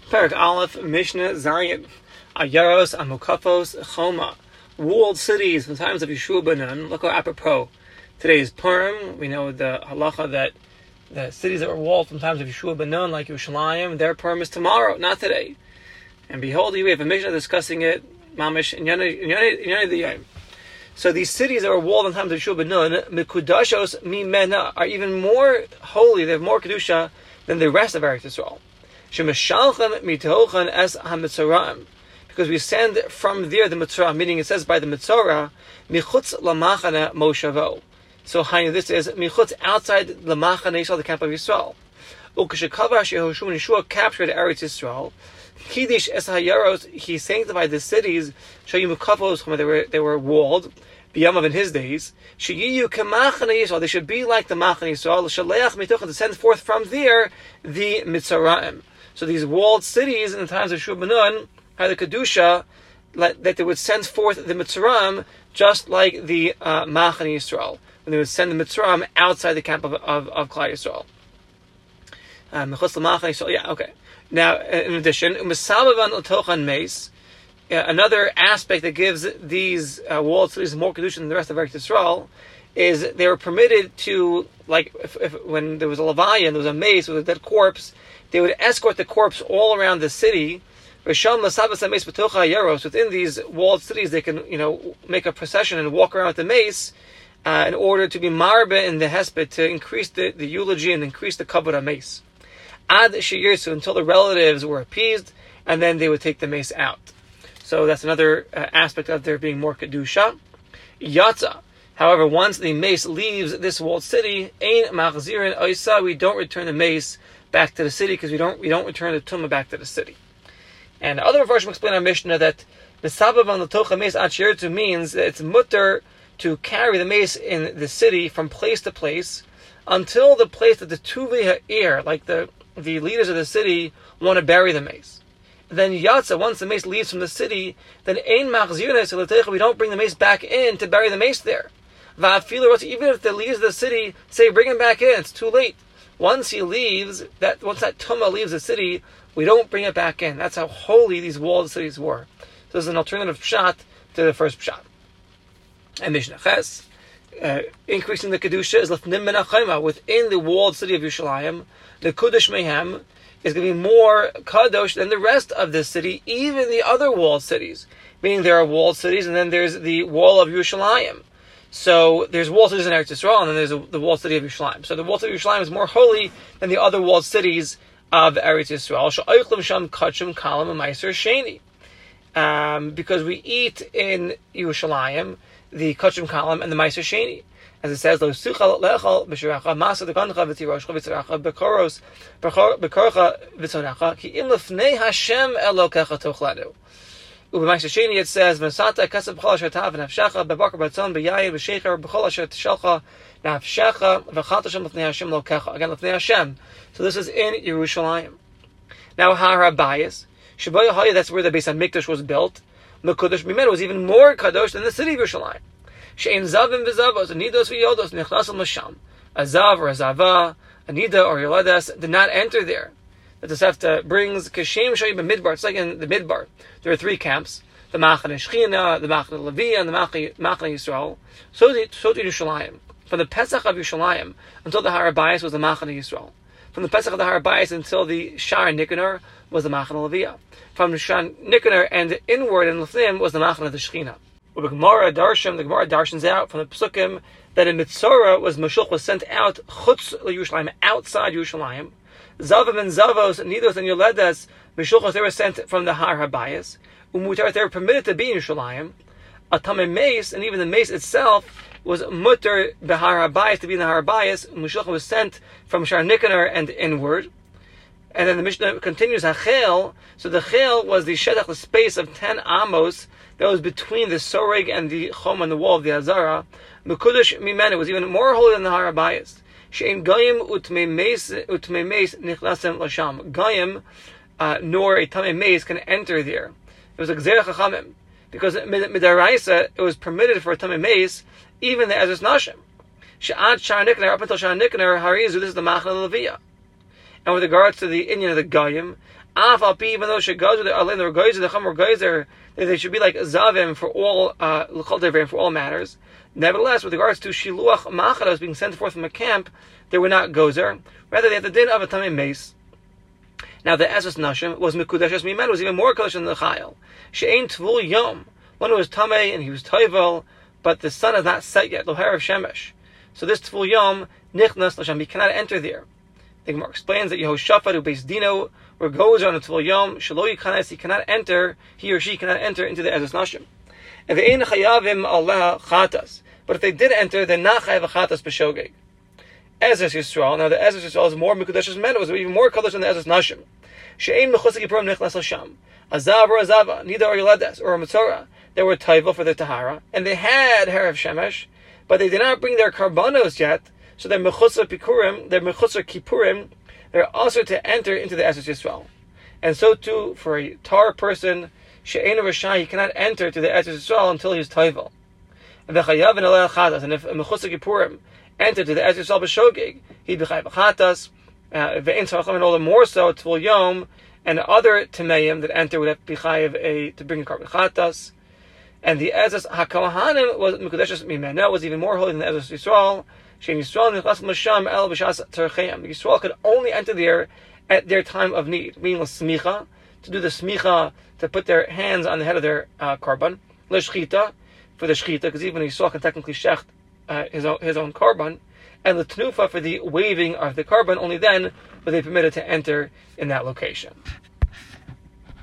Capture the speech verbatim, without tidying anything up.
Parak Aleph, Mishnah, Zayin, Ayaros, Amukafos, Choma, walled cities from the times of Yeshua ben Nun. Look how apropos. Today is Purim. We know the halacha that the cities that were walled from the times of Yeshua ben Nun, like Yerushalayim, their Purim is tomorrow, not today. And behold, here we have a Mishnah discussing it, Mamish, in Yonei the Yom. So these cities that were walled in the times of Yeshua ben Nun, Mikudashos Mimena, are even more holy, they have more Kedusha than the rest of Eretz Yisrael. Shemeshalchem mitochen es hamitzoraim, because we send from there the mitzorah, meaning it says by the mitzorah, michutz lamachane moshavo. So hainu, this is michutz, outside lamachane Yisrael, the camp of Yisrael. Ukeshekava shehoshua Yeshua captured Eretz Yisrael. Kiddush es hayaros, he sanctified the cities. Shayu mukafos, they were they were walled. B'yamav in his days. Sheyiyu kemachane Yisrael, they should be like the machane Yisrael. Shaleach mitochen, to send forth from there the mitzoraim. So these walled cities in the times of Yeshua ben Nun had the Kedusha that they would send forth the Mitzrayim just like the uh, Machane Yisrael, when they would send the Mitzrayim outside the camp of, of, of Klal Yisrael. Um, yeah, okay. Now, in addition, another aspect that gives these uh, walled cities more Kedusha than the rest of Eretz Yisrael is they were permitted to, like, if, if, when there was a Levaya and there was a mace with a dead corpse, they would escort the corpse all around the city. Within these walled cities, they can, you know, make a procession and walk around with the mace uh, in order to be marbe in the hesped, to increase the, the eulogy and increase the kabbalah mace. Ad sheyirsu, until the relatives were appeased, and then they would take the mace out. So that's another uh, aspect of there being more kedusha. Yatza. However, once the mace leaves this walled city, ein machzirin oisa, we don't return the mace back to the city, because we don't we don't return the tumah back to the city. And other versions explain our Mishnah that the sabav on the tocha mace achirtu means that it's mutter to carry the mace in the city from place to place until the place that the tuvi ha'ir, like the the leaders of the city, want to bury the mace. Then yatsa, once the mace leaves from the city, then ein machzirin, we don't bring the mace back in to bury the mace there. Va'afilu, even if the leaders of the city say bring him back in, it's too late. Once he leaves, that once that tumah leaves the city, we don't bring it back in. That's how holy these walled cities were. So this is an alternative pshat to the first pshat. And Mishnah Ches, uh, increasing the kedusha is lefnim min ha'chayma, within the walled city of Yerushalayim. The kudush mehem is going to be more kadosh than the rest of the city, even the other walled cities. Meaning there are walled cities, and then there's the wall of Yerushalayim. So there's walled cities in Eretz Yisrael, and then there's a, the walled city of Yerushalayim. So the walled city of Yerushalayim is more holy than the other walled cities of Eretz Yisrael. Sha'oichlem sham kachim kalam and meiser sheni. Um, because we eat in Yerushalayim the kachim kalam and the meiser sheni. As it says, lo suchal lechal b'shiracha masa dekancha v'tiroshcha v'tziracha b'koros b'korcha v'tzoracha ki im lefnei Hashem elokecha tochlanu. Ub'meiser sheni it says v'sata kasav b'chol asher tav v'nafshecha b'bakar b'tzon b'yayin b'shecher b'chol asher tishalcha nafshecha v'chat Hashem lefnei Hashem elokecha. Again, lefnei Hashem. So this is in Yerushalayim. Now Har HaBayis, Shebay Haya, that's where the Beis HaMikdash was built. Mekudash Mimenu was even more kadosh than the city of Yerushalayim. She'en zavim v'zavos, anidos v'yodos, nechnas l'masham. A zav or a zava, a nida or yoladas did not enter there. The Tosefta brings Kashem Shayim Midbar. It's like in the Midbar. There are three camps: the Machane Shechina, the Machane Levi, and the Machane Yisrael. So to Yerushalayim. From the Pesach of Yerushalayim until the Har HaBayis was the Machane Yisrael. From the Pesach of the Har HaBayis until the Shar Nikanor was the Machane Levi. From the Shar Nikanor and inward and Lefnim was the Machane of the Shechina. The Gemara Darshim, the Gemara darshins out from the Pesukim that in Mitzorah was Mashuch was sent out Chutz Yerushalayim, outside Yerushalayim. Zavim and Zavos, Nidos and Yoledas, Meshulchos, they were sent from the Har HaBayis. Umutar, they were permitted to be in Yerushalayim. A Tamei Mace, and even the mace itself, was mutter b'Har HaBayis, to be in the Har HaBayis. Meshulchos was sent from Shar Nikanor and inward. And then the Mishnah continues, HaChel, so the Chel was the Shedach, the space of ten amos, that was between the Soreg and the Chom and the wall of the Azara. Mekudash Mimenu was even more holy than the Har HaBayis. She'en Goyim utmei meis nichnasem lasham. Goyim, uh, nor a tamei meis can enter there. It was a gzerah chachamim, because midaraisa it was permitted for a tamei meis, even the Ezras Nashim. She'ad Shar Nikanor, up until Shar Nikanor, Harizu, this is the Machane Leviya. And with regards to the Inyan of the Goyim, Afal pi, even though she goes with the Alin or Geyser, the Chum or Geyser, they should be like Zavim for all uh for all matters. Nevertheless, with regards to Shiluach Macharos being sent forth from a camp, they were not Gozer. Rather, they had the din of a Tamei Mace. Now, the Ezus Nashim was Mekudeshes Mimen, was even more Kodesh than the Chayil. She'ein Tvul Yom, one who was Tamei and he was Toivel, but the sun is not set yet, Loher of Shemesh. So this Tvul Yom, Nichnas Lasham, he cannot enter there. The Gemara explains that Yehoshaphat, who based Dino, or goes on a Tvul Yom, Shelo Yikanes, he cannot enter, he or she cannot enter into the Ezus Nashim. And the Ein Chayavim Allah Chatas. But if they did enter, then not Chayav Chatas B'Shogeg. Ezus Yisrael, now the Ezus Yisrael is more Mekudeshes Men, it was even more Kodesh than the Ezus Nashim. She'ein Mechusik Yippurim Nichnas Lasham. Azav or Azava, neither or Yeledes, or a Mitzorah. They were Taival for their Tahara, and they had Herav Shemesh, but they did not bring their Karbanos yet, so their Mechusar Pikurim, their Mechusar Kippurim, they're also to enter into the Ezus Yisrael. And so too, for a Tar person, She'ein Rashai, he cannot enter to the Ezus Yisrael until he's Taival. And if a Mechusar Kippurim entered to the Ezus Yisrael B'Shogeg, he'd be Chayav Chatas, Ve'en Tzarachim, and all the more so, Tvul Yom, and other Tameim that enter would have to be Chayav a, to bring a Karban Chatas. And the Ezus HaKohanim was Mekudeshes Mimena, was even more holy than the Ezus Yisrael. Shein Yisrael Nichlas Masham El B'Shas Tzarcheim. Yisrael could only enter there at their time of need, meaning Smicha, to do the Smicha, to put their hands on the head of their uh, Karban, L'Shchita, for the Shchita, because even Yisrael can technically shecht uh, his own his own Karban, and the Tnufa for the waving of the Karban. Only then were they permitted to enter in that location.